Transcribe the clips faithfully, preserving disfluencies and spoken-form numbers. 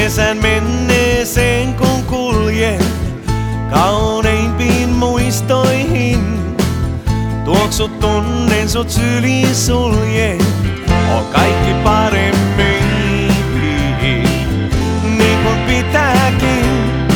Kesän menneeseen kun kuljen, kauneimpiin muistoihin. Tuoksut tunnen, sut syliin suljen, on kaikki paremmin, niin kun pitääkin.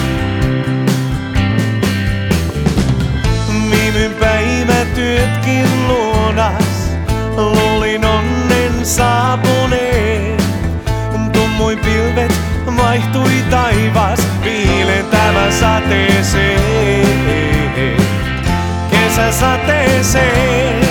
Viime päivätyötkin luonas, luulin onnen saapuneen. Tummuin pilvet, vaihtui taivas viilentävän sateeseen, kesäsateeseen.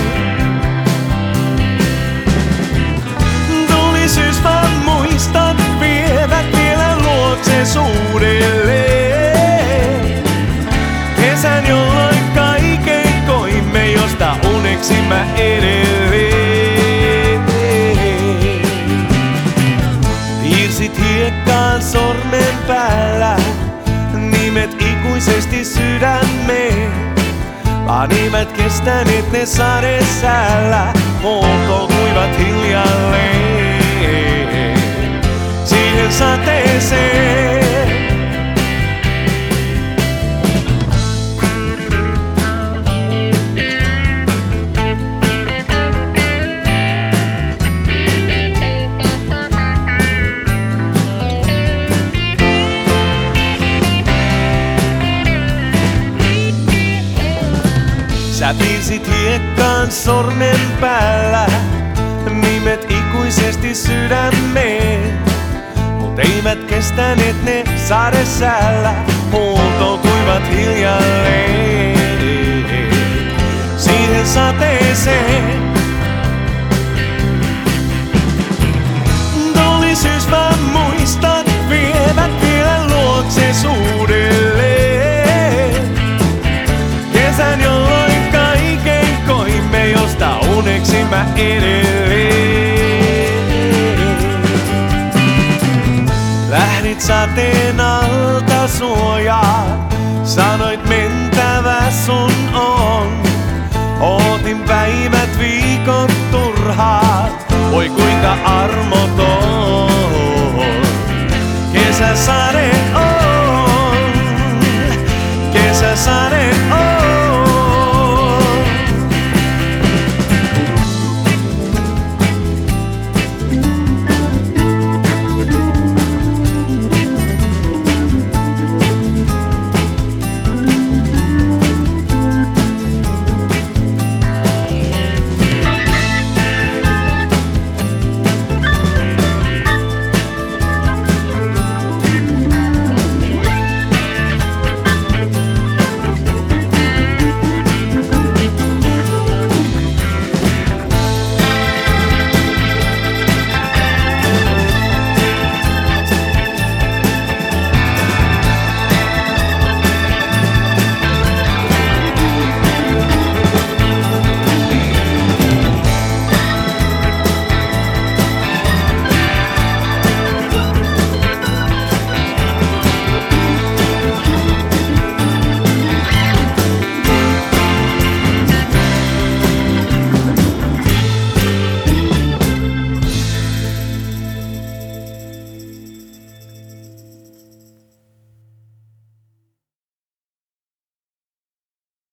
Tuli syys vaan muistat, vievät vielä luokse uudelleen. Kesän jolloin kaiken koimme, josta uneksimme edelleen. Piirsit hiekkaan sormen päällä nimet ikuisesti sydämeen. Animat kestäneet ne sadesäällä, polttoutuivat hiljalleen siihen sateeseen. Sä piirsit hiekkaan sormen päällä nimet ikuisesti sydämeen. Mut eivät kestäneet ne sadesäällä, polttoutuivat hiljalleen siihen sateeseen. Tuli syys vaan muistat, vievät vielä luokse uudelleen. Kesän jolloin josta uneksimme edelleen. Lähdit sateen alta suojaan, sanoit mentävä sun on. Ootin päivät, viikot turhaat, oi kuinka armoton kesäsade.